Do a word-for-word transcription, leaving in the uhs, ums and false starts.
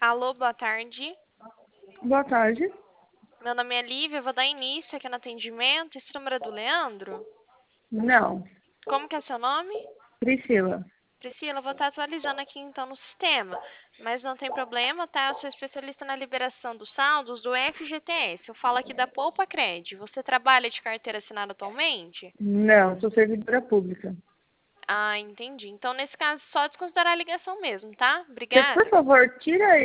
Alô, boa tarde. Boa tarde. Meu nome é Lívia, eu vou dar início aqui no atendimento. Esse número é do Leandro? Não. Como que é seu nome? Priscila. Priscila, eu vou estar atualizando aqui então no sistema, mas não tem problema, tá? Eu sou especialista na liberação dos saldos do F G T S. Eu falo aqui da Poupa Cred. Você trabalha de carteira assinada atualmente? Não, sou servidora pública. Ah, entendi. Então, nesse caso, só desconsiderar a ligação mesmo, tá? Você, por Obrigada. favor, tira